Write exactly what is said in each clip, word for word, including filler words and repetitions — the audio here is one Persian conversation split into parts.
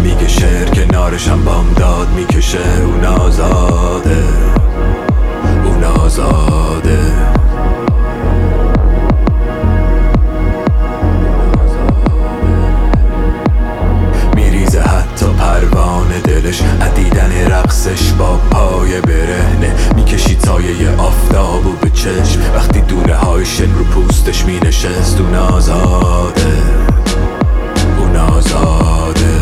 میگه شعر کنارشم بامداد میکشه. اون آزاده، اون آزاده. میریزه حتی پروانه دلش عدیدن رقصش با پای برهنه. میکشی سایه آفتابو به چشم وقتی دونه های شن رو پوستش مینشست. اون آزاده، اون آزاده.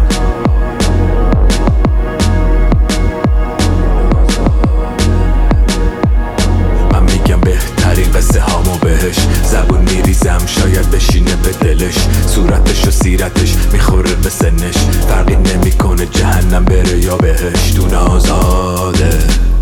من میگم بهترین قصه هامو بهش زبون میریزم شاید بشینه به دلش. صورتش و سیرتش میخوره به سنش، فرقی نمیکنه جهنم بره یا بهشت. اون آزاده،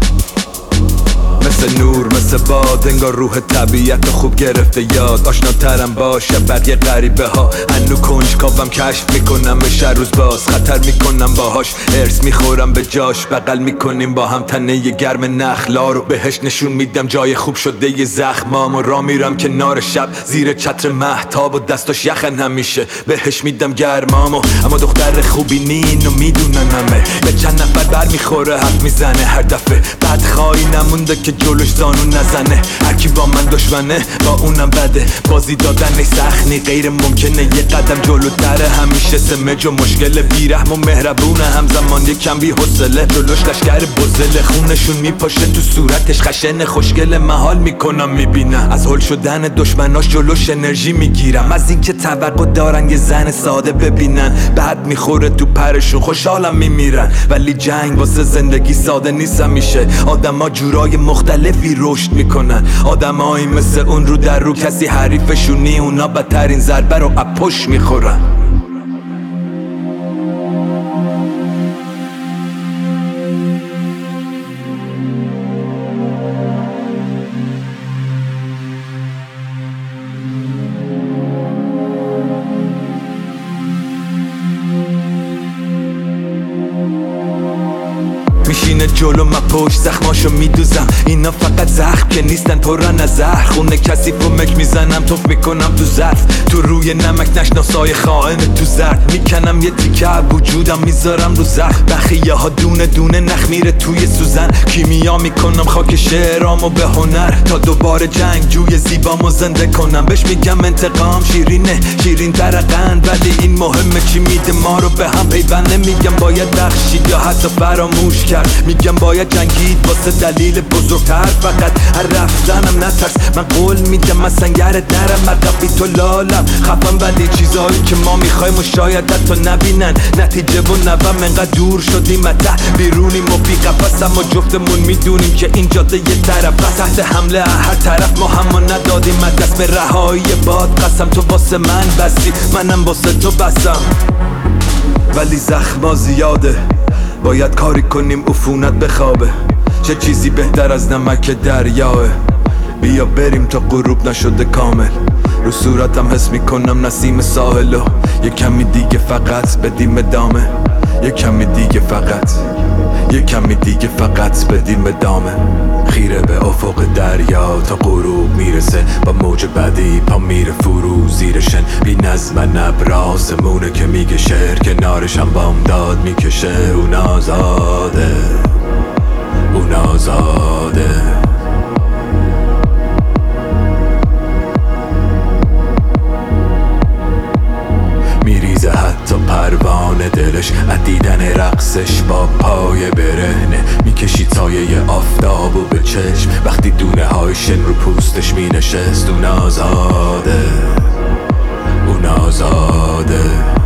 مثل نور مثل باد، انگار روح طبیعت خوب گرفته یاد. آشناترم باشه بقیه غریبه ها، هنو کنجکاوم کشف میکنم بشه روز باز. خطر میکنم باهاش، ارس میخورم به جاش. بغل میکنیم با هم تنه گرم نخلا رو بهش نشون میدم جای خوب شده ی زخمام. و را میرم کنار شب زیر چتر مهتاب و دستاش یخن همیشه بهش میدم گرمامو. اما دختر خوبی نین و میدونن همه، به چند نفر بر میخوره حرف میزنه هر دفعه. بدخواهی نمونده که جلوش زانو نزنه. هرکی با من دشمنه با اونم بده. بازی دادن سخنی غیر ممکنه، یه قدم جلوتره همیشه. سمج و مشکل بیرحم و مهربونه همزمان، یه کم بی حوصله جلوش لشکر بزله. خونشون میپاشه تو صورتش خشن خوشگل. محال میکنم میبینم از هول شدن دشمناش جلوش انرژی میگیرم. از اینکه توقع دارن یه زن ساده ببینن، بعد میخوره تو پرشون خوشحالم میمیرن. ولی جنگ واسه زندگی ساده نیست همیشه. آدما جورای مختلفی رشد میکنن. آدمایی مثل اون رو در رو کسی حریفشونی، اونا بدترین ضربه رو اپوش میخورن. میشینه جلو من پشت زخماشو میدوزم. اینا فقط زخم که نیستن پرن از زهر. خونه کسی فمک میزنم توف میکنم تو ظرف. تو روی نمک نشناسای خائن تو زرد. میکنم یه تیکه وجودم میذارم رو زخم. بخیه ها دونه دونه نخ میره توی سوزن. کیمیا میکنم خاک شعرامو به هنر، تا دوباره جنگ جوی زیبامو زنده کنم. بهش میگم انتقام شیرینه شیرین تر قند، ولی این مهمه چی میده ما رو به هم پیونده. میگم باید بخشید یا حتی فراموش کرد. میگم باید جنگید واسه دلیل بزرگتر. فقط هر رفتنم نترس، من قول میدم من سنگر درم. من قبی تو لالم خفم، ولی چیزایی که ما میخوایم و شاید حتی نبینن. نتیجه و نبم انقدر دور شدیم ته بیرونیم و بی قفص، اما جفتمون میدونیم که این جاده یه طرف بس. تحت حمله هر طرف ما همو ندادیم دست به رهایی باد. قسم تو واسه من بستی منم واسه تو بسم، ولی زخما زیاده باید کاری کنیم عفونت بخوابه. چه چیزی بهتر از نمک دریاه. بیا بریم تا غروب نشده کامل. رو صورتم حس میکنم نسیم ساحلو. یه کمی دیگه فقط بدیم ادامه. یه کمی دیگه فقط یه کمی دیگه فقط بدیم ادامه. خیره به افق دریا تا غروب میرسه، با موج بعدی پا میره فرو زیرشن. بی نظم نبر آسمونه که میگه شعر کنارشم بامداد میکشه. اون آزاده، اون آزاده. میریزه حتی پروانه دلش عدیدن رقصش با پای برهنه. میکشی سایه آفتابو به چشم وقتی دونه های شن رو پوستش مینشست. اون آزاده، اون آزاده.